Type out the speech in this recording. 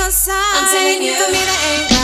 your side. I'm telling you, for me that ain't